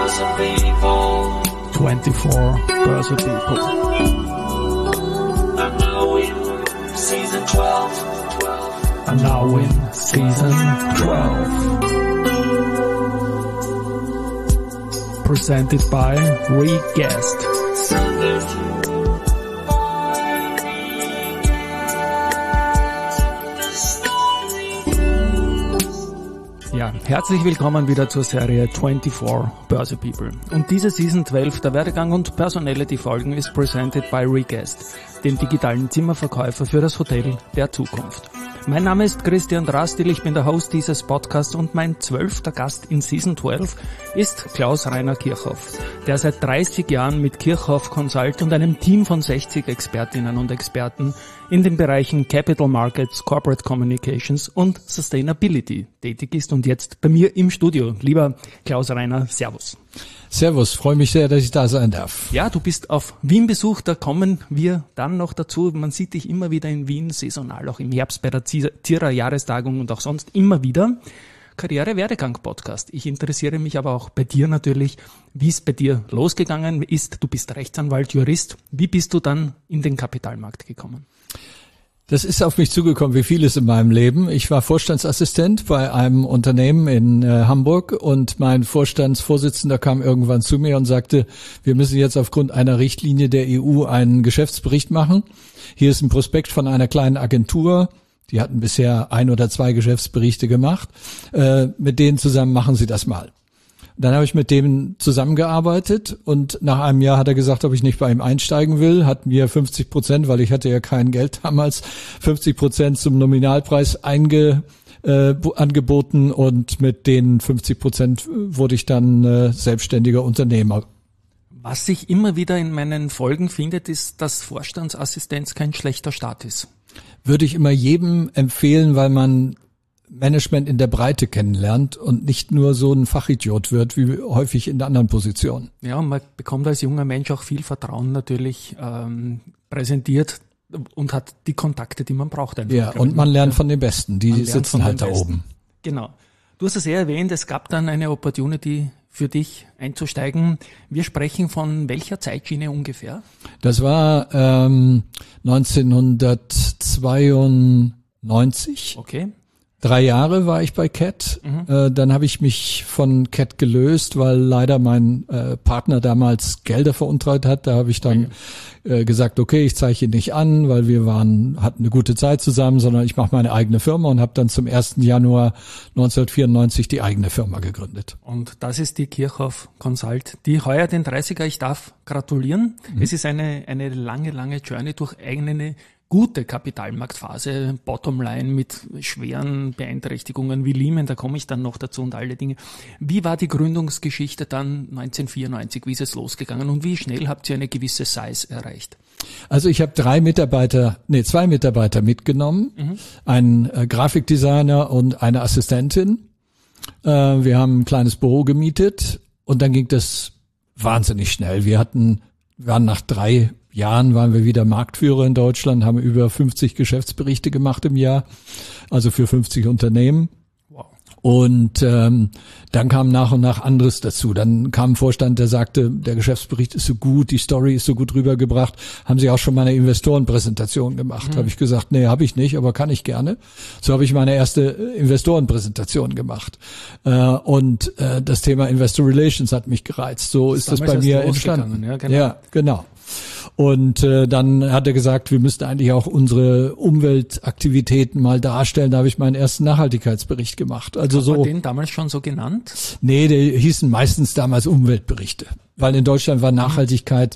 24 Börse People. And now in season 12. And now in season 12. Presented by Reguest. Ja, herzlich willkommen wieder zur Serie 24 Börse People. Und diese Season 12 der Werdegang und Personality-Folgen ist presented by Reguest, dem digitalen Zimmerverkäufer für das Hotel der Zukunft. Mein Name ist Christian Drastil, ich bin der Host dieses Podcasts und mein 12. Gast in Season 12 ist Klaus-Rainer Kirchhoff, der seit 30 Jahren mit Kirchhoff Consult und einem Team von 60 Expertinnen und Experten in den Bereichen Capital Markets, Corporate Communications und Sustainability tätig ist und jetzt bei mir im Studio. Lieber Klaus-Rainer, Servus. Servus, freue mich sehr, dass ich da sein darf. Ja, du bist auf Wien-Besuch, da kommen wir dann noch dazu. Man sieht dich immer wieder in Wien, saisonal, auch im Herbst bei der Zierer-Jahrestagung und auch sonst immer wieder. Karriere-Werdegang-Podcast. Ich interessiere mich aber auch bei dir natürlich, wie es bei dir losgegangen ist. Du bist Rechtsanwalt, Jurist. Wie bist du dann in den Kapitalmarkt gekommen? Das ist auf mich zugekommen, wie vieles in meinem Leben. Ich war Vorstandsassistent bei einem Unternehmen in Hamburg und mein Vorstandsvorsitzender kam irgendwann zu mir und sagte, wir müssen jetzt aufgrund einer Richtlinie der EU einen Geschäftsbericht machen. Hier ist ein Prospekt von einer kleinen Agentur. Die hatten bisher 1 oder 2 Geschäftsberichte gemacht. Mit denen zusammen machen Sie das mal. Dann habe ich mit dem zusammengearbeitet und nach einem Jahr hat er gesagt, ob ich nicht bei ihm einsteigen will, hat mir 50%, weil ich hatte ja kein Geld damals, 50% zum Nominalpreis angeboten und mit den 50% wurde ich dann selbstständiger Unternehmer. Was sich immer wieder in meinen Folgen findet, ist, dass Vorstandsassistenz kein schlechter Start ist. Würde ich immer jedem empfehlen, weil man Management in der Breite kennenlernt und nicht nur so ein Fachidiot wird, wie häufig in der anderen Position. Ja, und man bekommt als junger Mensch auch viel Vertrauen natürlich präsentiert und hat die Kontakte, die man braucht. Einfach. Ja, und man lernt von den Besten, die sitzen halt da oben. Genau. Du hast es ja erwähnt, es gab dann eine Opportunity für dich einzusteigen. Wir sprechen von welcher Zeitschiene ungefähr? Das war 1992. Okay. 3 Jahre war ich bei CAT. Dann habe ich mich von CAT gelöst, weil leider mein Partner damals Gelder veruntreut hat. Da habe ich dann gesagt, okay, ich zeige ihn nicht an, weil wir hatten eine gute Zeit zusammen, sondern ich mache meine eigene Firma und habe dann zum 1. Januar 1994 die eigene Firma gegründet. Und das ist die Kirchhoff Consult, die heuer den 30er, ich darf gratulieren. Es ist eine lange Journey durch eine gute Kapitalmarktphase, Bottomline mit schweren Beeinträchtigungen wie Lehman, da komme ich dann noch dazu und alle Dinge. Wie war die Gründungsgeschichte dann 1994? Wie ist es losgegangen und wie schnell habt ihr eine gewisse Size erreicht? Also ich habe 2 Mitarbeiter mitgenommen, einen Grafikdesigner und eine Assistentin. Wir haben ein kleines Büro gemietet und dann ging das wahnsinnig schnell. Wir waren nach 3 Jahren waren wir wieder Marktführer in Deutschland, haben über 50 Geschäftsberichte gemacht im Jahr, also für 50 Unternehmen. Wow. Und dann kam nach und nach anderes dazu. Dann kam ein Vorstand, der sagte, der Geschäftsbericht ist so gut, die Story ist so gut rübergebracht. Haben Sie auch schon mal eine Investorenpräsentation gemacht? Habe ich gesagt, nee, habe ich nicht, aber kann ich gerne. So habe ich meine erste Investorenpräsentation gemacht. Und das Thema Investor Relations hat mich gereizt. So ist das bei mir entstanden. Ja, genau. Und dann hat er gesagt, wir müssten eigentlich auch unsere Umweltaktivitäten mal darstellen. Da habe ich meinen ersten Nachhaltigkeitsbericht gemacht. Also so. Hat man den damals schon so genannt? Nee, die hießen meistens damals Umweltberichte. Weil in Deutschland war Nachhaltigkeit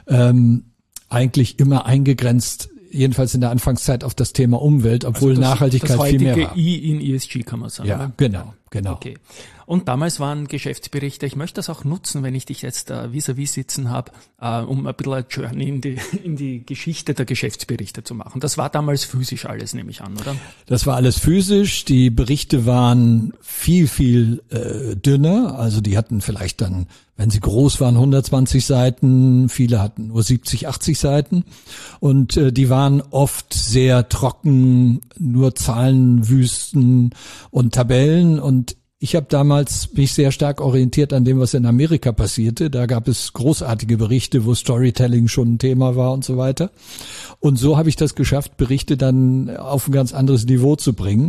eigentlich immer eingegrenzt, jedenfalls in der Anfangszeit, auf das Thema Umwelt, obwohl also Nachhaltigkeit viel mehr war. Das heutige I in ESG kann man sagen. Ja, genau. Okay. Und damals waren Geschäftsberichte, ich möchte das auch nutzen, wenn ich dich jetzt vis-à-vis sitzen habe, um ein bisschen eine Journey in die Geschichte der Geschäftsberichte zu machen. Das war damals physisch alles, nehme ich an, oder? Das war alles physisch. Die Berichte waren viel dünner. Also die hatten vielleicht dann, wenn sie groß waren, 120 Seiten. Viele hatten nur 70, 80 Seiten. Und die waren oft sehr trocken, nur Zahlenwüsten und Tabellen. Und Ich habe damals mich sehr stark orientiert an dem, was in Amerika passierte. Da gab es großartige Berichte, wo Storytelling schon ein Thema war und so weiter. Und so habe ich das geschafft, Berichte dann auf ein ganz anderes Niveau zu bringen.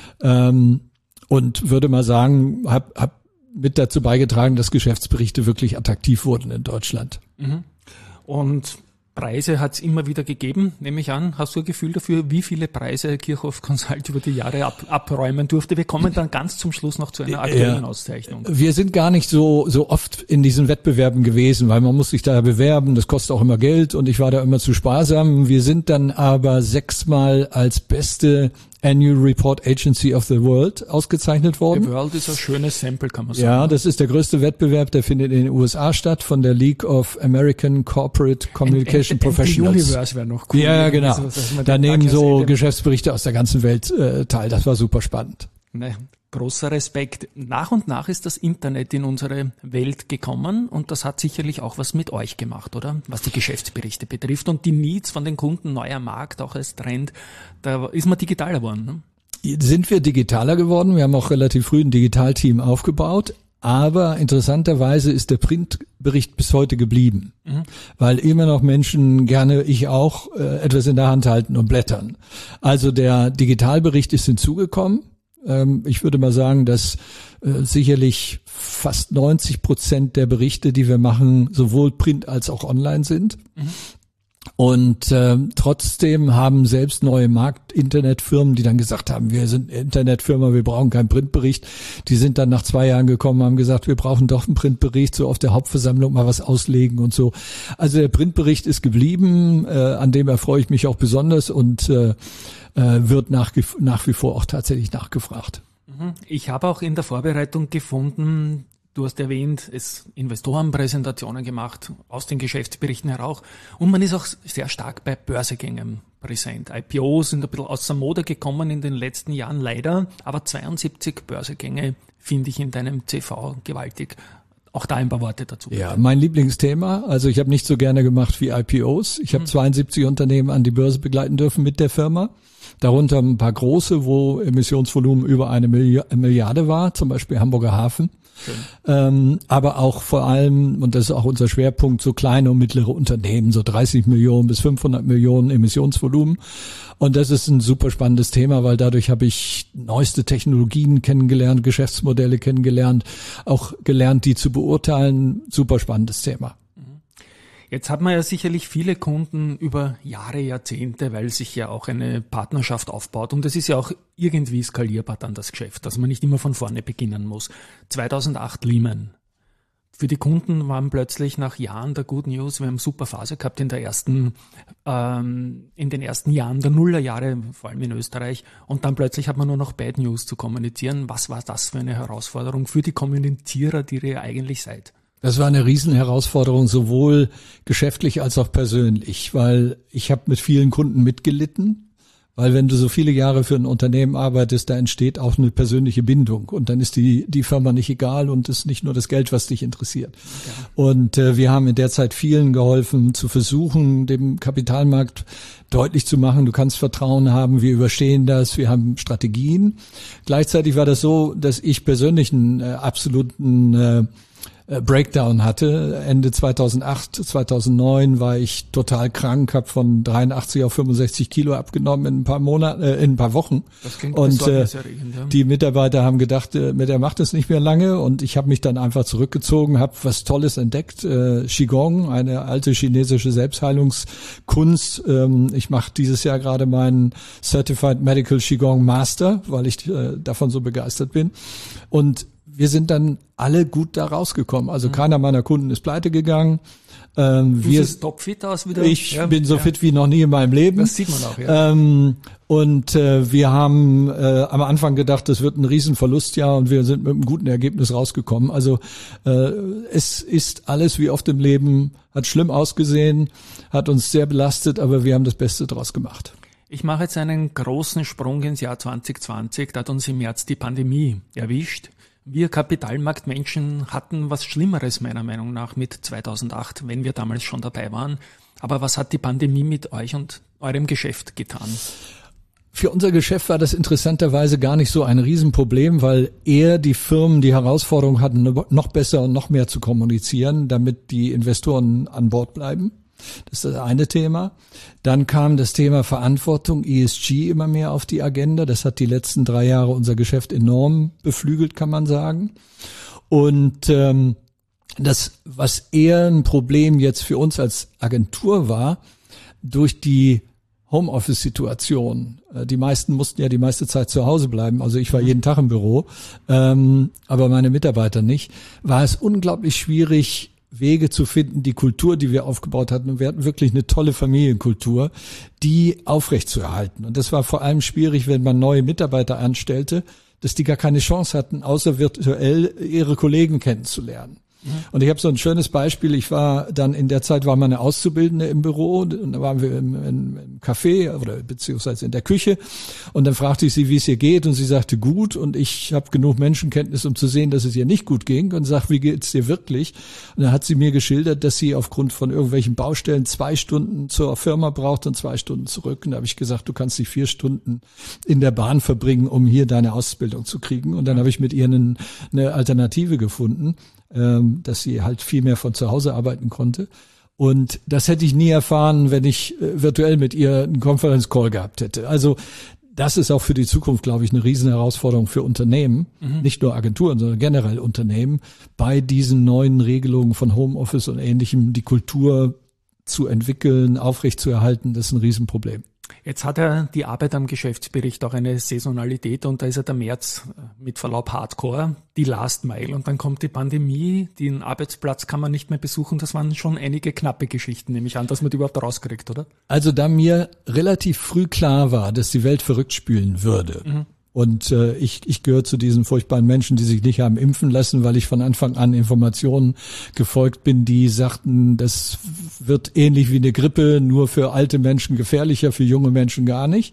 Und würde mal sagen, hab mit dazu beigetragen, dass Geschäftsberichte wirklich attraktiv wurden in Deutschland. Und Preise hat es immer wieder gegeben, nehme ich an. Hast du ein Gefühl dafür, wie viele Preise Kirchhoff Consult über die Jahre abräumen durfte? Wir kommen dann ganz zum Schluss noch zu einer aktuellen Auszeichnung. Wir sind gar nicht so oft in diesen Wettbewerben gewesen, weil man muss sich da bewerben, das kostet auch immer Geld und ich war da immer zu sparsam. Wir sind dann aber 6-mal als beste Annual Report Agency of the World ausgezeichnet worden. The World ist ein schönes Sample, kann man sagen. Ja, das ist der größte Wettbewerb, der findet in den USA statt, von der League of American Corporate Communication Professionals. Universe wäre noch cool. Ja, genau. Da nehmen so Geschäftsberichte aus der ganzen Welt teil. Das war super spannend. Ne, großer Respekt. Nach und nach ist das Internet in unsere Welt gekommen und das hat sicherlich auch was mit euch gemacht, oder? Was die Geschäftsberichte betrifft und die Needs von den Kunden, neuer Markt, auch als Trend. Da ist man digital geworden, ne? Sind wir digitaler geworden? Wir haben auch relativ früh ein Digitalteam aufgebaut. Aber interessanterweise ist der Printbericht bis heute geblieben, weil immer noch Menschen, gerne ich auch, etwas in der Hand halten und blättern. Also der Digitalbericht ist hinzugekommen. Ich würde mal sagen, dass sicherlich fast 90% der Berichte, die wir machen, sowohl print als auch online sind. Und trotzdem haben selbst neue Internetfirmen, die dann gesagt haben, wir sind Internetfirma, wir brauchen keinen Printbericht, die sind dann nach 2 Jahren gekommen, haben gesagt, wir brauchen doch einen Printbericht, so auf der Hauptversammlung mal was auslegen und so. Also der Printbericht ist geblieben, an dem erfreue ich mich auch besonders und wird nach wie vor auch tatsächlich nachgefragt. Ich habe auch in der Vorbereitung gefunden, du hast erwähnt, es Investorenpräsentationen gemacht, aus den Geschäftsberichten heraus. Und man ist auch sehr stark bei Börsegängen präsent. IPOs sind ein bisschen aus der Mode gekommen in den letzten Jahren, leider. Aber 72 Börsegänge finde ich in deinem CV gewaltig. Auch da ein paar Worte dazu. Ja, mein Lieblingsthema. Also ich habe nicht so gerne gemacht wie IPOs. Ich habe 72 Unternehmen an die Börse begleiten dürfen mit der Firma. Darunter ein paar große, wo Emissionsvolumen über 1 Milliarde war, zum Beispiel Hamburger Hafen. Aber auch vor allem, und das ist auch unser Schwerpunkt, so kleine und mittlere Unternehmen, so 30 Millionen bis 500 Millionen Emissionsvolumen. Und das ist ein super spannendes Thema, weil dadurch habe ich neueste Technologien kennengelernt, Geschäftsmodelle kennengelernt, auch gelernt, die zu beurteilen. Super spannendes Thema. Jetzt hat man ja sicherlich viele Kunden über Jahre, Jahrzehnte, weil sich ja auch eine Partnerschaft aufbaut. Und es ist ja auch irgendwie skalierbar dann das Geschäft, dass man nicht immer von vorne beginnen muss. 2008 Lehman. Für die Kunden waren plötzlich nach Jahren der Good News, wir haben eine super Phase gehabt in den ersten Jahren der Nullerjahre, vor allem in Österreich. Und dann plötzlich hat man nur noch Bad News zu kommunizieren. Was war das für eine Herausforderung für die Kommunizierer, die ihr eigentlich seid? Das war eine Riesenherausforderung, sowohl geschäftlich als auch persönlich, weil ich habe mit vielen Kunden mitgelitten, weil wenn du so viele Jahre für ein Unternehmen arbeitest, da entsteht auch eine persönliche Bindung und dann ist die Firma nicht egal und es ist nicht nur das Geld, was dich interessiert. Okay. Und wir haben in der Zeit vielen geholfen, zu versuchen, dem Kapitalmarkt deutlich zu machen, du kannst Vertrauen haben, wir überstehen das, wir haben Strategien. Gleichzeitig war das so, dass ich persönlich einen absoluten Breakdown hatte. Ende 2008, 2009 war ich total krank, habe von 83 auf 65 Kilo abgenommen in ein paar Monaten, in ein paar Wochen. Das klingt und ja. Die Mitarbeiter haben gedacht, der macht es nicht mehr lange und ich habe mich dann einfach zurückgezogen, habe was Tolles entdeckt, Qigong, eine alte chinesische Selbstheilungskunst. Ich mache dieses Jahr gerade meinen Certified Medical Qigong Master, weil ich davon so begeistert bin. Und wir sind dann alle gut da rausgekommen. Also keiner meiner Kunden ist pleite gegangen. Du siehst topfit aus wieder. Ich bin so fit wie noch nie in meinem Leben. Das sieht man auch, ja. Und wir haben am Anfang gedacht, das wird ein Riesenverlustjahr und wir sind mit einem guten Ergebnis rausgekommen. Also es ist alles wie oft im Leben, hat schlimm ausgesehen, hat uns sehr belastet, aber wir haben das Beste draus gemacht. Ich mache jetzt einen großen Sprung ins Jahr 2020. Da hat uns im März die Pandemie erwischt. Wir Kapitalmarktmenschen hatten was Schlimmeres meiner Meinung nach mit 2008, wenn wir damals schon dabei waren. Aber was hat die Pandemie mit euch und eurem Geschäft getan? Für unser Geschäft war das interessanterweise gar nicht so ein Riesenproblem, weil eher die Firmen die Herausforderung hatten, noch besser und noch mehr zu kommunizieren, damit die Investoren an Bord bleiben. Das ist das eine Thema. Dann kam das Thema Verantwortung, ESG, immer mehr auf die Agenda. Das hat die letzten 3 Jahre unser Geschäft enorm beflügelt, kann man sagen. Und das, was eher ein Problem jetzt für uns als Agentur war, durch die Homeoffice-Situation. Die meisten mussten ja die meiste Zeit zu Hause bleiben. Also ich war jeden Tag im Büro, aber meine Mitarbeiter nicht. War es unglaublich schwierig, Wege zu finden, die Kultur, die wir aufgebaut hatten. Und wir hatten wirklich eine tolle Familienkultur, die aufrechtzuerhalten. Und das war vor allem schwierig, wenn man neue Mitarbeiter anstellte, dass die gar keine Chance hatten, außer virtuell ihre Kollegen kennenzulernen. Und ich habe so ein schönes Beispiel. Ich war dann in der Zeit, war meine Auszubildende im Büro und da waren wir im Café oder beziehungsweise in der Küche und dann fragte ich sie, wie es ihr geht und sie sagte gut und ich habe genug Menschenkenntnis, um zu sehen, dass es ihr nicht gut ging und sagte, wie geht's dir wirklich? Und dann hat sie mir geschildert, dass sie aufgrund von irgendwelchen Baustellen 2 Stunden zur Firma braucht und 2 Stunden zurück. Und da habe ich gesagt, du kannst dich 4 Stunden in der Bahn verbringen, um hier deine Ausbildung zu kriegen. Und dann habe ich mit ihr eine Alternative gefunden, dass sie halt viel mehr von zu Hause arbeiten konnte. Und das hätte ich nie erfahren, wenn ich virtuell mit ihr einen Conference-Call gehabt hätte. Also das ist auch für die Zukunft, glaube ich, eine riesen Herausforderung für Unternehmen, nicht nur Agenturen, sondern generell Unternehmen, bei diesen neuen Regelungen von Homeoffice und Ähnlichem die Kultur zu entwickeln, aufrechtzuerhalten. Das ist ein Riesenproblem. Jetzt hat ja die Arbeit am Geschäftsbericht auch eine Saisonalität und da ist ja der März mit Verlaub Hardcore, die Last Mile und dann kommt die Pandemie, den Arbeitsplatz kann man nicht mehr besuchen. Das waren schon einige knappe Geschichten, nehme ich an, dass man die überhaupt rauskriegt, oder? Also da mir relativ früh klar war, dass die Welt verrückt spielen würde, und ich gehöre zu diesen furchtbaren Menschen, die sich nicht haben impfen lassen, weil ich von Anfang an Informationen gefolgt bin, die sagten, das wird ähnlich wie eine Grippe, nur für alte Menschen gefährlicher, für junge Menschen gar nicht.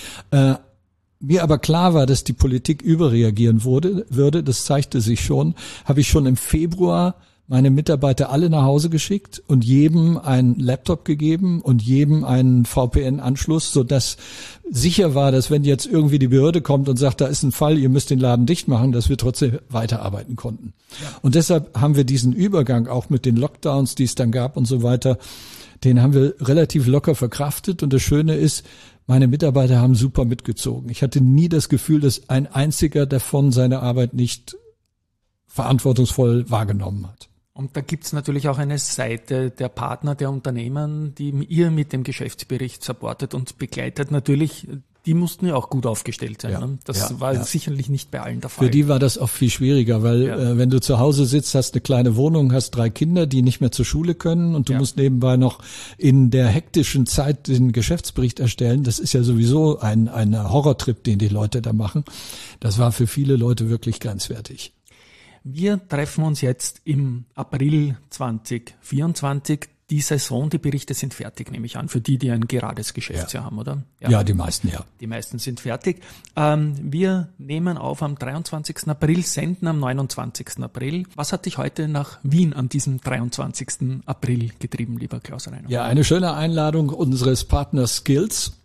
Mir aber klar war, dass die Politik überreagieren würde, das zeigte sich schon, habe ich schon im Februar meine Mitarbeiter alle nach Hause geschickt und jedem einen Laptop gegeben und jedem einen VPN-Anschluss, sodass sicher war, dass wenn jetzt irgendwie die Behörde kommt und sagt, da ist ein Fall, ihr müsst den Laden dicht machen, dass wir trotzdem weiterarbeiten konnten. Ja. Und deshalb haben wir diesen Übergang auch mit den Lockdowns, die es dann gab und so weiter, den haben wir relativ locker verkraftet. Und das Schöne ist, meine Mitarbeiter haben super mitgezogen. Ich hatte nie das Gefühl, dass ein einziger davon seine Arbeit nicht verantwortungsvoll wahrgenommen hat. Und da gibt's natürlich auch eine Seite der Partner, der Unternehmen, die ihr mit dem Geschäftsbericht supportet und begleitet. Natürlich, die mussten ja auch gut aufgestellt sein. Ja, ne? Das war sicherlich nicht bei allen der Fall. Für die war das oft viel schwieriger, weil wenn du zu Hause sitzt, hast eine kleine Wohnung, hast 3 Kinder, die nicht mehr zur Schule können und du musst nebenbei noch in der hektischen Zeit den Geschäftsbericht erstellen. Das ist ja sowieso ein Horrortrip, den die Leute da machen. Das war für viele Leute wirklich grenzwertig. Wir treffen uns jetzt im April 2024. Die Saison, die Berichte sind fertig, nehme ich an, für die ein gerades Geschäftsjahr haben, oder? Ja, die meisten, ja. Die meisten sind fertig. Wir nehmen auf am 23. April, senden am 29. April. Was hat dich heute nach Wien an diesem 23. April getrieben, lieber Klaus Reiner? Ja, eine schöne Einladung unseres Partners Skills,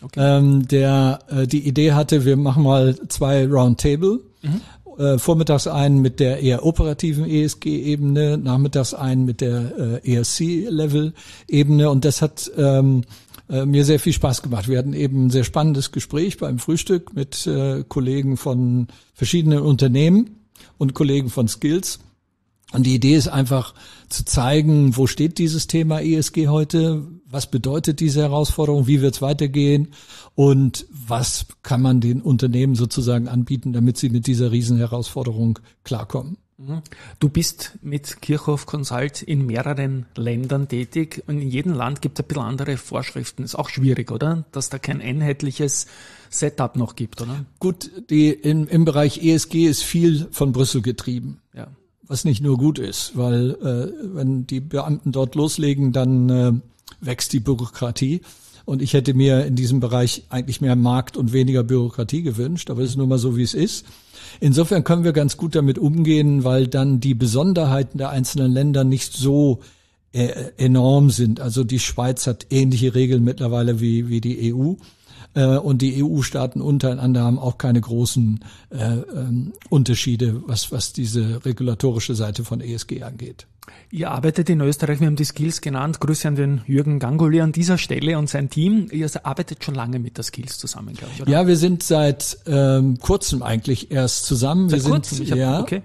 der die Idee hatte, wir machen mal 2 Roundtable. Vormittags einen mit der eher operativen ESG-Ebene, nachmittags einen mit der ESC-Level-Ebene und das hat mir sehr viel Spaß gemacht. Wir hatten eben ein sehr spannendes Gespräch beim Frühstück mit Kollegen von verschiedenen Unternehmen und Kollegen von Skills. Und die Idee ist einfach zu zeigen, wo steht dieses Thema ESG heute, was bedeutet diese Herausforderung, wie wird es weitergehen und was kann man den Unternehmen sozusagen anbieten, damit sie mit dieser Riesenherausforderung klarkommen. Du bist mit Kirchhoff Consult in mehreren Ländern tätig und in jedem Land gibt es ein bisschen andere Vorschriften. Ist auch schwierig, oder? Dass da kein einheitliches Setup noch gibt, oder? Gut, im Bereich ESG ist viel von Brüssel getrieben. Ja. Was nicht nur gut ist, weil wenn die Beamten dort loslegen, dann wächst die Bürokratie. Und ich hätte mir in diesem Bereich eigentlich mehr Markt und weniger Bürokratie gewünscht, aber es ist nun mal so, wie es ist. Insofern können wir ganz gut damit umgehen, weil dann die Besonderheiten der einzelnen Länder nicht so enorm sind. Also die Schweiz hat ähnliche Regeln mittlerweile wie die EU. und die EU-Staaten untereinander haben auch keine großen Unterschiede, was diese regulatorische Seite von ESG angeht. Ihr arbeitet in Österreich, wir haben die Skills genannt, Grüße an den Jürgen Gangoli an dieser Stelle und sein Team. Ihr arbeitet schon lange mit der Skills zusammen, glaube ich, oder? Ja, wir sind seit kurzem eigentlich erst zusammen. Okay.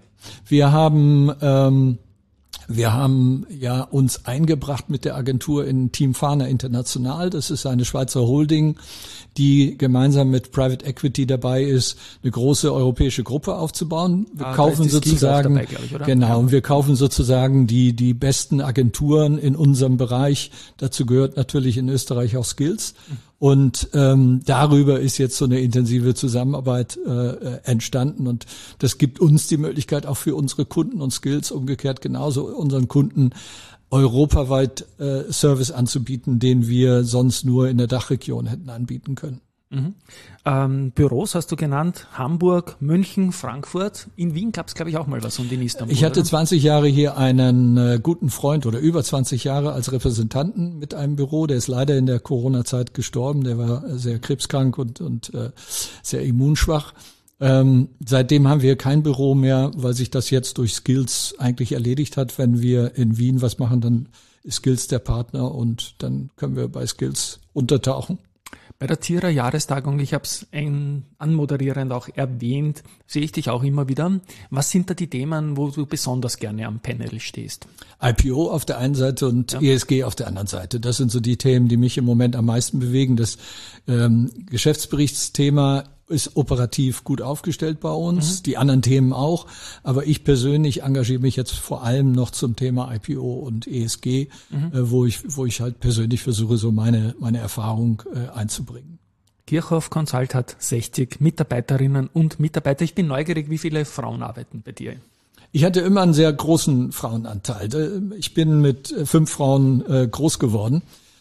Wir haben ja uns eingebracht mit der Agentur in Team Fahner International. Das ist eine Schweizer Holding, die gemeinsam mit Private Equity dabei ist, eine große europäische Gruppe aufzubauen. Wir kaufen sozusagen, dabei, glaube ich, oder? Genau, und wir kaufen sozusagen die besten Agenturen in unserem Bereich. Dazu gehört natürlich in Österreich auch Skills. Und darüber ist jetzt so eine intensive Zusammenarbeit entstanden und das gibt uns die Möglichkeit auch für unsere Kunden und Skills umgekehrt genauso unseren Kunden europaweit Service anzubieten, den wir sonst nur in der Dachregion hätten anbieten können. Büros hast du genannt, Hamburg, München, Frankfurt. In Wien gab es, glaube ich, auch mal was und in Istanbul. Ich hatte 20 Jahre hier einen guten Freund oder über 20 Jahre als Repräsentanten mit einem Büro. Der ist leider in der Corona-Zeit gestorben. Der war sehr krebskrank und sehr immunschwach. Seitdem haben wir kein Büro mehr, weil sich das jetzt durch Skills eigentlich erledigt hat. Wenn wir in Wien was machen, dann ist Skills der Partner und dann können wir bei Skills untertauchen. Bei der TIRA Jahrestagung, ich habe es anmoderierend auch erwähnt, sehe ich dich auch immer wieder. Was sind da die Themen, wo du besonders gerne am Panel stehst? IPO auf der einen Seite und ESG auf der anderen Seite. Das sind so die Themen, die mich im Moment am meisten bewegen. Das Geschäftsberichtsthema ist operativ gut aufgestellt bei uns, die anderen Themen auch. Aber ich persönlich engagiere mich jetzt vor allem noch zum Thema IPO und ESG, wo ich halt persönlich versuche, so meine Erfahrung einzubringen. Kirchhoff Consult hat 60 Mitarbeiterinnen und Mitarbeiter. Ich bin neugierig, wie viele Frauen arbeiten bei dir? Ich hatte immer einen sehr großen Frauenanteil. Ich bin mit 5 Frauen groß geworden.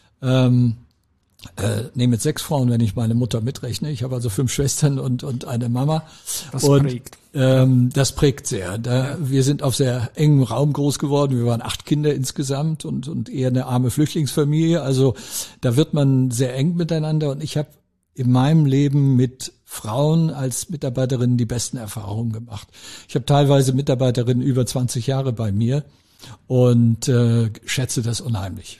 Mit 6 Frauen, wenn ich meine Mutter mitrechne. Ich habe also 5 Schwestern und eine Mama. Das prägt. Das prägt sehr. Wir sind auf sehr engem Raum groß geworden. Wir waren 8 Kinder insgesamt und eher eine arme Flüchtlingsfamilie. Also da wird man sehr eng miteinander. Und ich habe in meinem Leben mit Frauen als Mitarbeiterinnen die besten Erfahrungen gemacht. Ich habe teilweise Mitarbeiterinnen über 20 Jahre bei mir und schätze das unheimlich.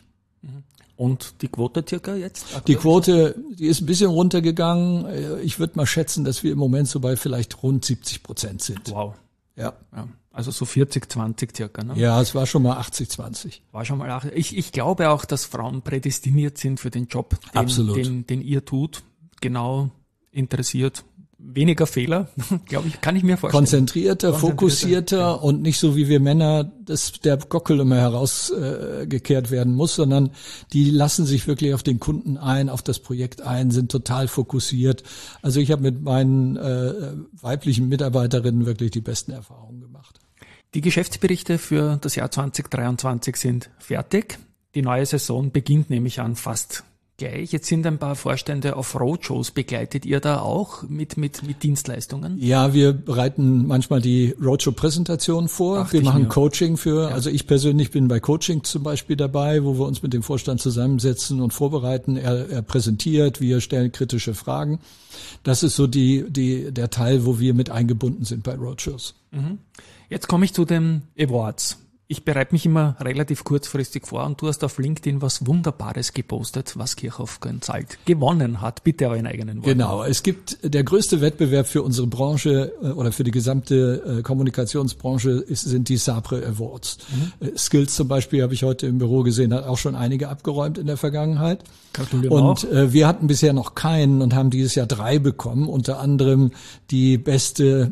Und die Quote circa jetzt? Die Quote, die ist ein bisschen runtergegangen. Ich würde mal schätzen, dass wir im Moment so bei vielleicht rund 70% sind. Wow. Ja. Also so 40-20 circa, ne? Ja, es war schon mal 80-20. War schon mal 80. Ich glaube auch, dass Frauen prädestiniert sind für den Job, den ihr tut. Genau interessiert. Weniger Fehler, glaube ich, kann ich mir vorstellen. Konzentrierter, fokussierter und nicht so wie wir Männer, dass der Gockel immer herausgekehrt werden muss, sondern die lassen sich wirklich auf den Kunden ein, auf das Projekt ein, sind total fokussiert. Also ich habe mit meinen weiblichen Mitarbeiterinnen wirklich die besten Erfahrungen gemacht. Die Geschäftsberichte für das Jahr 2023 sind fertig. Die neue Saison beginnt nämlich an fast gleich. Jetzt sind ein paar Vorstände auf Roadshows. Begleitet ihr da auch mit Dienstleistungen? Ja, wir bereiten manchmal die Roadshow-Präsentation vor. Wir machen Coaching also ich persönlich bin bei Coaching zum Beispiel dabei, wo wir uns mit dem Vorstand zusammensetzen und vorbereiten. Er präsentiert, wir stellen kritische Fragen. Das ist so der Teil, wo wir mit eingebunden sind bei Roadshows. Jetzt komme ich zu den Awards. Ich bereite mich immer relativ kurzfristig vor und du hast auf LinkedIn was Wunderbares gepostet, was Kirchhoff Consult gewonnen hat. Bitte euren eigenen Worten. Genau, es gibt der größte Wettbewerb für unsere Branche oder für die gesamte Kommunikationsbranche sind die SAPRE Awards. Skills zum Beispiel habe ich heute im Büro gesehen, hat auch schon einige abgeräumt in der Vergangenheit. Gratuliere und wir hatten bisher noch keinen und haben dieses Jahr 3 bekommen, unter anderem die beste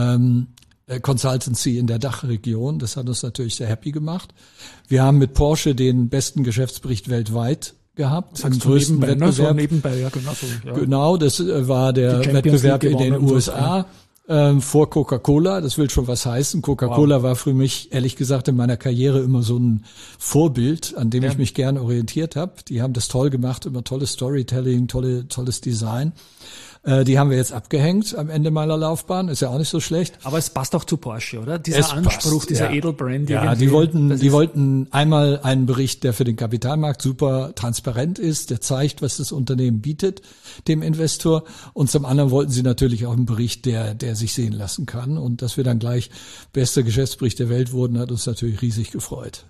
Consultancy in der Dachregion. Das hat uns natürlich sehr happy gemacht. Wir haben mit Porsche den besten Geschäftsbericht weltweit gehabt. Im größten Wettbewerb. Nebenbei, ja, genau so. Ja. Genau, das war der Wettbewerb in den USA. vor Coca-Cola. Das will schon was heißen. Coca-Cola war für mich, ehrlich gesagt, in meiner Karriere immer so ein Vorbild, an dem ich mich gerne orientiert habe. Die haben das toll gemacht, immer tolles Storytelling, tolles Design. Die haben wir jetzt abgehängt am Ende meiner Laufbahn. Ist ja auch nicht so schlecht. Aber es passt auch zu Porsche, oder? Dieser Anspruch, dieser Edelbrand. Ja, die wollten einmal einen Bericht, der für den Kapitalmarkt super transparent ist, der zeigt, was das Unternehmen bietet dem Investor. Und zum anderen wollten sie natürlich auch einen Bericht, der sich sehen lassen kann. Und dass wir dann gleich bester Geschäftsbericht der Welt wurden, hat uns natürlich riesig gefreut.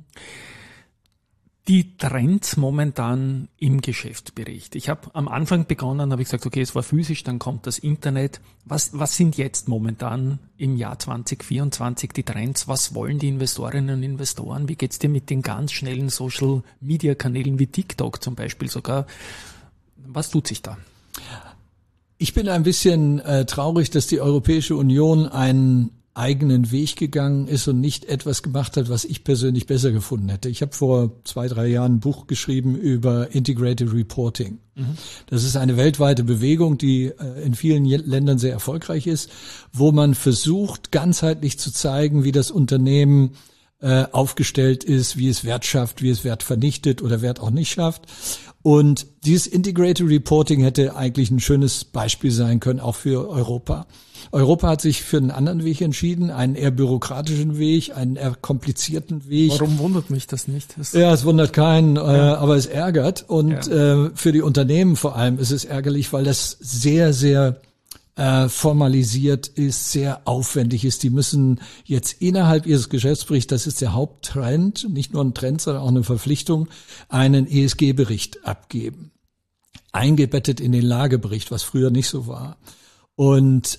Die Trends momentan im Geschäftsbericht. Ich habe am Anfang begonnen, habe ich gesagt, okay, es war physisch, dann kommt das Internet. Was sind jetzt momentan im Jahr 2024 die Trends? Was wollen die Investorinnen und Investoren? Wie geht's dir mit den ganz schnellen Social-Media-Kanälen wie TikTok zum Beispiel sogar? Was tut sich da? Ich bin ein bisschen traurig, dass die Europäische Union einen eigenen Weg gegangen ist und nicht etwas gemacht hat, was ich persönlich besser gefunden hätte. Ich habe vor 2-3 Jahren ein Buch geschrieben über Integrated Reporting. Das ist eine weltweite Bewegung, die in vielen Ländern sehr erfolgreich ist, wo man versucht, ganzheitlich zu zeigen, wie das Unternehmen aufgestellt ist, wie es Wert schafft, wie es Wert vernichtet oder Wert auch nicht schafft. Und dieses Integrated Reporting hätte eigentlich ein schönes Beispiel sein können, auch für Europa. Europa hat sich für einen anderen Weg entschieden, einen eher bürokratischen Weg, einen eher komplizierten Weg. Warum wundert mich das nicht? Ja, es wundert keinen, aber es ärgert. Und für die Unternehmen vor allem ist es ärgerlich, weil das sehr, sehr formalisiert ist, sehr aufwendig ist. Die müssen jetzt innerhalb ihres Geschäftsberichts, das ist der Haupttrend, nicht nur ein Trend, sondern auch eine Verpflichtung, einen ESG-Bericht abgeben. Eingebettet in den Lagebericht, was früher nicht so war. Und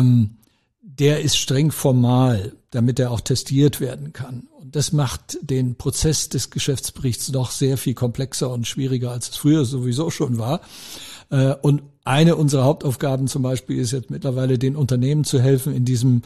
der ist streng formal, damit er auch testiert werden kann. Und das macht den Prozess des Geschäftsberichts noch sehr viel komplexer und schwieriger, als es früher sowieso schon war. Und eine unserer Hauptaufgaben zum Beispiel ist jetzt mittlerweile, den Unternehmen zu helfen, in diesem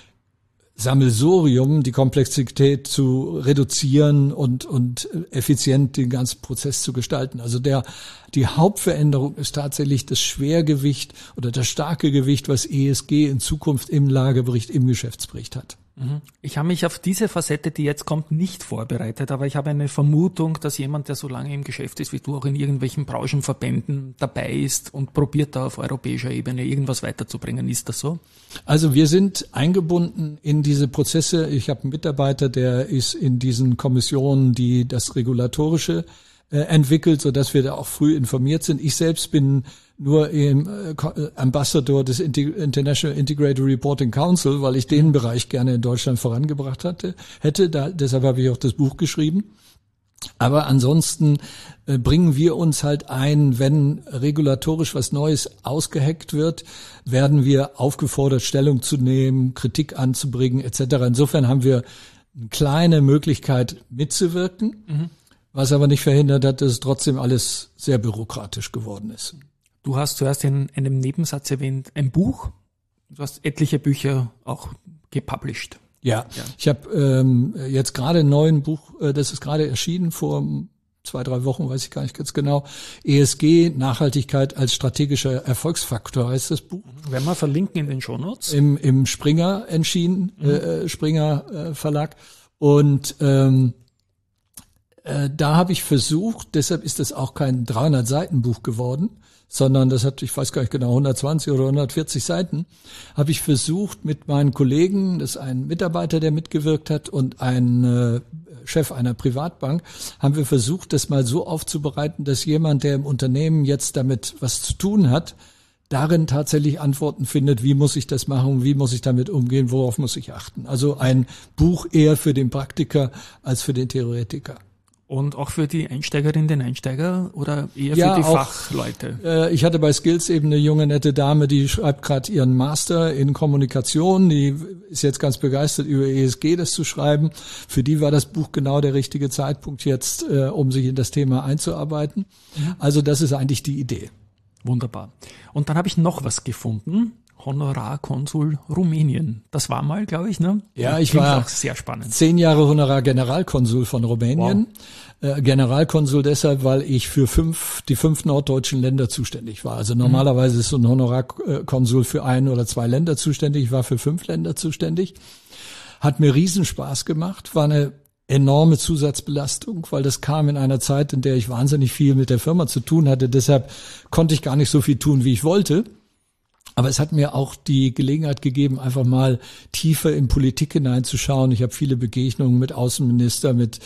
Sammelsurium die Komplexität zu reduzieren und effizient den ganzen Prozess zu gestalten. Also die Hauptveränderung ist tatsächlich das Schwergewicht oder das starke Gewicht, was ESG in Zukunft im Lagebericht, im Geschäftsbericht hat. Ich habe mich auf diese Facette, die jetzt kommt, nicht vorbereitet, aber ich habe eine Vermutung, dass jemand, der so lange im Geschäft ist wie du, auch in irgendwelchen Branchenverbänden dabei ist und probiert da auf europäischer Ebene irgendwas weiterzubringen. Ist das so? Also wir sind eingebunden in diese Prozesse. Ich habe einen Mitarbeiter, der ist in diesen Kommissionen, die das Regulatorische entwickelt, so dass wir da auch früh informiert sind. Ich selbst bin nur Ambassador des International Integrated Reporting Council, weil ich den Bereich gerne in Deutschland vorangebracht hätte. Deshalb habe ich auch das Buch geschrieben. Aber ansonsten bringen wir uns halt ein, wenn regulatorisch was Neues ausgeheckt wird, werden wir aufgefordert, Stellung zu nehmen, Kritik anzubringen etc. Insofern haben wir eine kleine Möglichkeit mitzuwirken, was aber nicht verhindert hat, dass es trotzdem alles sehr bürokratisch geworden ist. Du hast zuerst in einem Nebensatz erwähnt, ein Buch. Du hast etliche Bücher auch gepublished. Ja. Ich habe jetzt gerade ein neues Buch, das ist gerade erschienen vor 2-3 Wochen, weiß ich gar nicht ganz genau. ESG, Nachhaltigkeit als strategischer Erfolgsfaktor heißt das Buch. Werden wir verlinken in den Shownotes. Im Springer erschienen, Springer Verlag. Und da habe ich versucht, deshalb ist das auch kein 300-Seiten-Buch geworden, sondern das hat, ich weiß gar nicht genau, 120 oder 140 Seiten, habe ich versucht mit meinen Kollegen, das ist ein Mitarbeiter, der mitgewirkt hat und ein Chef einer Privatbank, haben wir versucht, das mal so aufzubereiten, dass jemand, der im Unternehmen jetzt damit was zu tun hat, darin tatsächlich Antworten findet, wie muss ich das machen, wie muss ich damit umgehen, worauf muss ich achten. Also ein Buch eher für den Praktiker als für den Theoretiker. Und auch für die Einsteigerinnen, den Einsteiger oder eher für die Fachleute? Ich hatte bei Skills eben eine junge, nette Dame, die schreibt gerade ihren Master in Kommunikation. Die ist jetzt ganz begeistert über ESG, das zu schreiben. Für die war das Buch genau der richtige Zeitpunkt jetzt, um sich in das Thema einzuarbeiten. Also das ist eigentlich die Idee. Wunderbar. Und dann habe ich noch was gefunden. Honorarkonsul Rumänien. Das war mal, glaube ich, ne? Ja, ich Klingt war auch sehr spannend. 10 Jahre Honorargeneralkonsul von Rumänien. Wow. Generalkonsul deshalb, weil ich für die fünf norddeutschen Länder zuständig war. Also normalerweise ist so ein Honorarkonsul für 1 oder 2 Länder zuständig. Ich war für 5 Länder zuständig. Hat mir riesen Spaß gemacht, war eine enorme Zusatzbelastung, weil das kam in einer Zeit, in der ich wahnsinnig viel mit der Firma zu tun hatte. Deshalb konnte ich gar nicht so viel tun, wie ich wollte. Aber es hat mir auch die Gelegenheit gegeben, einfach mal tiefer in Politik hineinzuschauen. Ich habe viele Begegnungen mit Außenministern, mit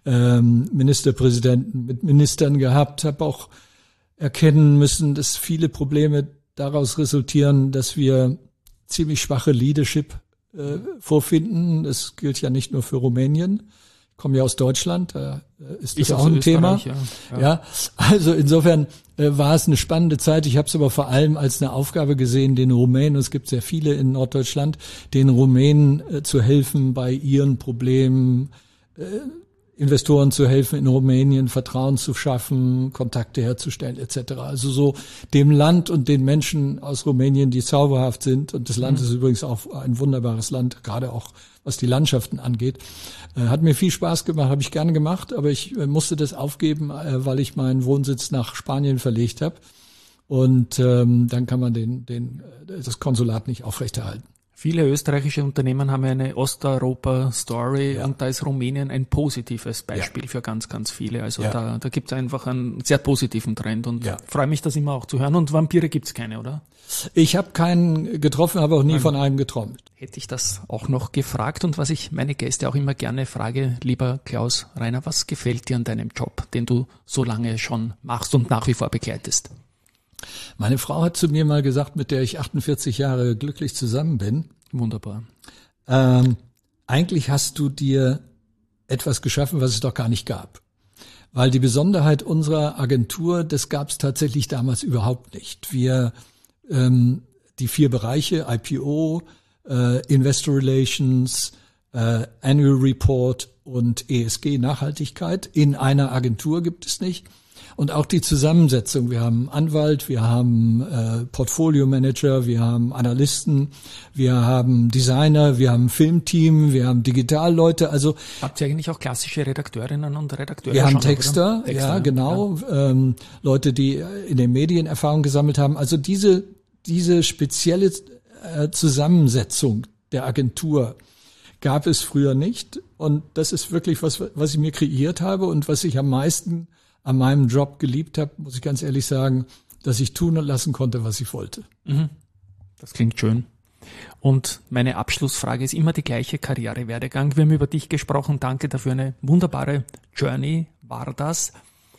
Ministerpräsidenten, mit Ministern gehabt, habe auch erkennen müssen, dass viele Probleme daraus resultieren, dass wir ziemlich schwache Leadership vorfinden. Das gilt ja nicht nur für Rumänien. Ich komme ja aus Deutschland, da ist das auch ein Thema. Ja, also insofern war es eine spannende Zeit. Ich habe es aber vor allem als eine Aufgabe gesehen, den Rumänen, und es gibt sehr viele in Norddeutschland, den Rumänen zu helfen bei ihren Problemen, Investoren zu helfen in Rumänien, Vertrauen zu schaffen, Kontakte herzustellen etc. Also so dem Land und den Menschen aus Rumänien, die zauberhaft sind. Und das Land ist übrigens auch ein wunderbares Land, gerade auch was die Landschaften angeht. Hat mir viel Spaß gemacht, habe ich gerne gemacht, aber ich musste das aufgeben, weil ich meinen Wohnsitz nach Spanien verlegt habe. Und dann kann man das Konsulat nicht aufrechterhalten. Viele österreichische Unternehmen haben eine Osteuropa-Story und da ist Rumänien ein positives Beispiel für ganz, ganz viele. Also da gibt es einfach einen sehr positiven Trend und freue mich, das immer auch zu hören. Und Vampire gibt's keine, oder? Ich habe keinen getroffen, habe auch nie von einem geträumt. Hätte ich das auch noch gefragt und was ich meine Gäste auch immer gerne frage, lieber Klaus Reiner, was gefällt dir an deinem Job, den du so lange schon machst und nach wie vor begleitest? Meine Frau hat zu mir mal gesagt, mit der ich 48 Jahre glücklich zusammen bin. Wunderbar. Eigentlich hast du dir etwas geschaffen, was es doch gar nicht gab. Weil die Besonderheit unserer Agentur, das gab es tatsächlich damals überhaupt nicht. Wir, die 4 Bereiche, IPO, Investor Relations, Annual Report und ESG, Nachhaltigkeit, in einer Agentur gibt es nicht. Und auch die Zusammensetzung. Wir haben Anwalt, wir haben Portfolio-Manager, wir haben Analysten, wir haben Designer, wir haben Filmteam, wir haben Digitalleute. Also habt ihr eigentlich auch klassische Redakteurinnen und Redakteure? Wir haben Texter, ja genau, ja. Leute, die in den Medien Erfahrung gesammelt haben. Also diese spezielle Zusammensetzung der Agentur gab es früher nicht. Und das ist wirklich was ich mir kreiert habe und was ich am meisten an meinem Job geliebt habe, muss ich ganz ehrlich sagen, dass ich tun und lassen konnte, was ich wollte. Das klingt schön. Und meine Abschlussfrage ist immer die gleiche: Karrierewerdegang. Wir haben über dich gesprochen. Danke dafür. Eine wunderbare Journey war das.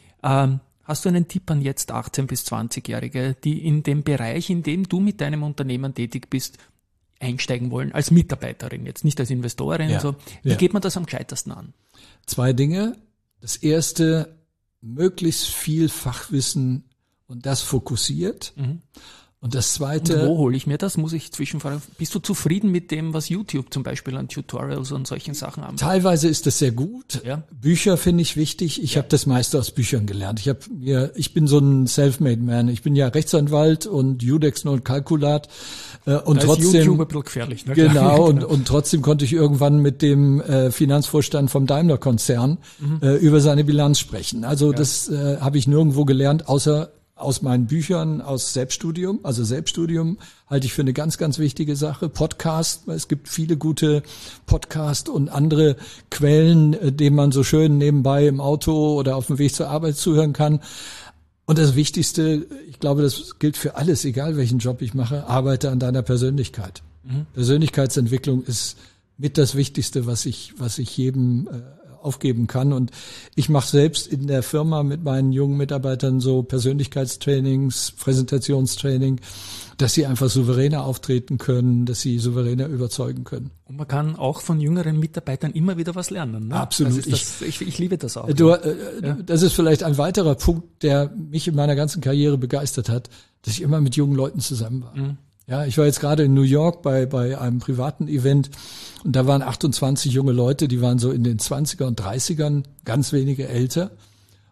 Hast du einen Tipp an jetzt 18- bis 20-Jährige, die in dem Bereich, in dem du mit deinem Unternehmen tätig bist, einsteigen wollen, als Mitarbeiterin, jetzt nicht als Investorin? Ja. So. Wie geht man das am gescheitersten an? 2 Dinge. Das erste, möglichst viel Fachwissen und das fokussiert. Und das zweite. Und wo hole ich mir das? Muss ich zwischenfragen. Bist du zufrieden mit dem, was YouTube zum Beispiel an Tutorials und solchen Sachen anbietet? Teilweise ist das sehr gut. Ja. Bücher finde ich wichtig. Ich habe das meiste aus Büchern gelernt. Ich bin so ein Self-Made Man. Ich bin ja Rechtsanwalt und Judex und Kalkulat. Und da trotzdem, ist YouTube ein bisschen gefährlich. Ne? Genau, und trotzdem konnte ich irgendwann mit dem Finanzvorstand vom Daimler-Konzern über seine Bilanz sprechen. Also das habe ich nirgendwo gelernt, außer aus meinen Büchern, aus Selbststudium. Also Selbststudium halte ich für eine ganz, ganz wichtige Sache. Podcast, es gibt viele gute Podcast und andere Quellen, denen man so schön nebenbei im Auto oder auf dem Weg zur Arbeit zuhören kann. Und das Wichtigste, ich glaube, das gilt für alles, egal welchen Job ich mache, arbeite an deiner Persönlichkeit. Persönlichkeitsentwicklung ist mit das Wichtigste, was ich jedem aufgeben kann. Und ich mache selbst in der Firma mit meinen jungen Mitarbeitern so Persönlichkeitstrainings, Präsentationstraining, dass sie einfach souveräner auftreten können, dass sie souveräner überzeugen können. Und man kann auch von jüngeren Mitarbeitern immer wieder was lernen. Ne? Absolut. Ich liebe das auch. Das ist vielleicht ein weiterer Punkt, der mich in meiner ganzen Karriere begeistert hat, dass ich immer mit jungen Leuten zusammen war. Ja, ich war jetzt gerade in New York bei einem privaten Event und da waren 28 junge Leute, die waren so in den 20er und 30ern, ganz wenige älter.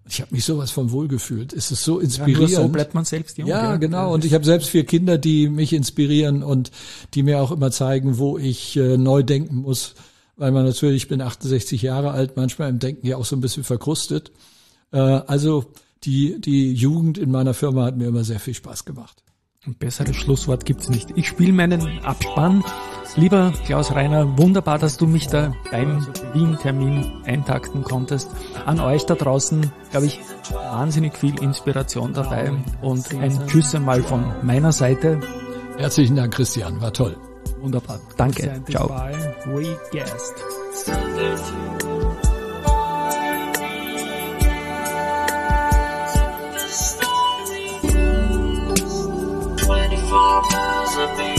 Ich habe mich sowas von wohlgefühlt. Es ist so inspirierend. Ja, nur so bleibt man selbst jung. Ja, genau. Und ich habe selbst 4 Kinder, die mich inspirieren und die mir auch immer zeigen, wo ich neu denken muss. Weil man natürlich, ich bin 68 Jahre alt, manchmal im Denken ja auch so ein bisschen verkrustet. Also die Jugend in meiner Firma hat mir immer sehr viel Spaß gemacht. Ein besseres Schlusswort gibt's nicht. Ich spiele meinen Abspann. Lieber Klaus Reiner, wunderbar, dass du mich da beim Wien-Termin eintakten konntest. An euch da draußen, glaube ich, wahnsinnig viel Inspiration dabei. Und ein Tschüss einmal von meiner Seite. Herzlichen Dank, Christian. War toll. Wunderbar. Danke. Ciao. Miles of